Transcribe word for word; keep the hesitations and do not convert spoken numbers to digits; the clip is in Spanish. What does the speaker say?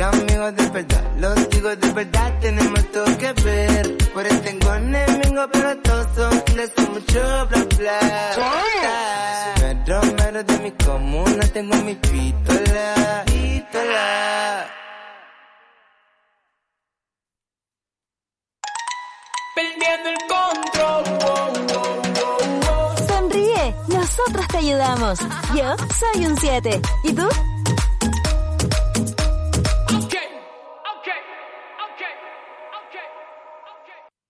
amigos de verdad, los digo de verdad, tenemos todo que ver. Por eso tengo enemigos, pero todos son les son mucho bla bla. Pero, pero de mi comuna tengo mi pistola, pistola. Perdiendo el control. Wow, wow, wow, wow. Sonríe, nosotros te ayudamos. Yo soy un siete. ¿Y tú?